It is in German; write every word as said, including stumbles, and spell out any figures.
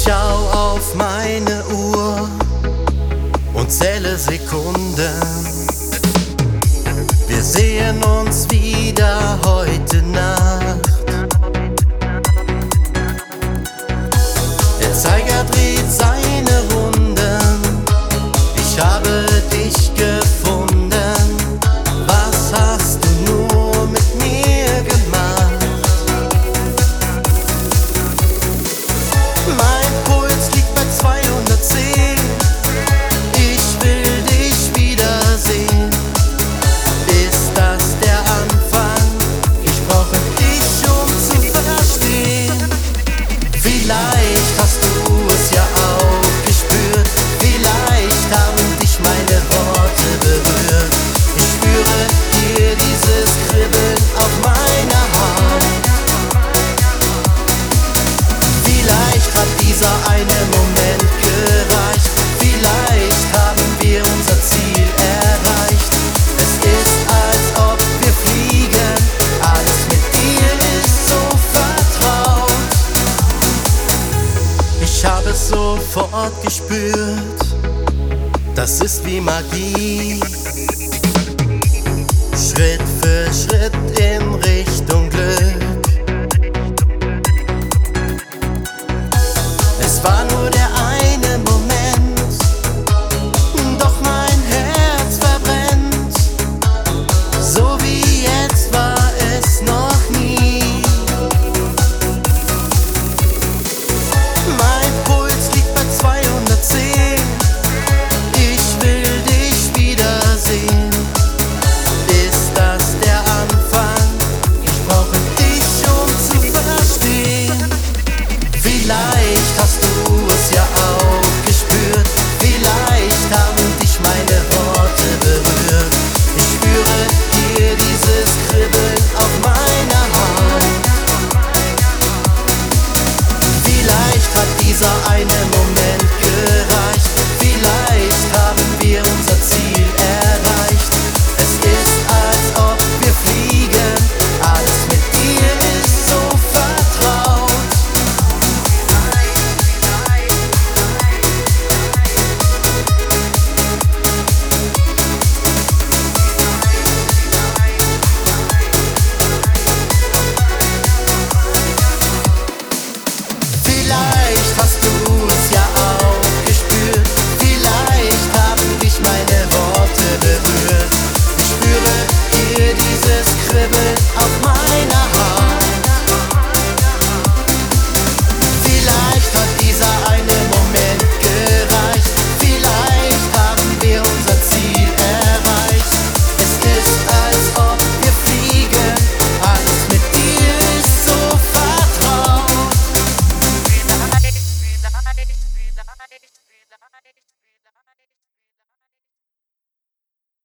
schau auf meine Uhr und zähle Sekunden. Wir sehen uns wieder heute Nacht. Der Zeiger dreht seine Runden. Ich habe dich gefunden. Was hast du nur mit mir gemacht? Mein Puls liegt bei zweihundertzehn. Ich will dich wiedersehen. Ist das der Anfang? Ich brauche dich, um zu verstehen. Vielleicht hast du es ja auch gespürt. Vielleicht haben dich meine Worte berührt. Ich spüre hier dieses Kribbeln auf meiner Haut. Vielleicht hat dieser eine Moment gereicht. Vielleicht haben wir unser Ziel erreicht. Es ist, als ob wir fliegen. Alles mit dir ist so vertraut. Ich habe es sofort gespürt. Das ist wie Magie. Schritt für Schritt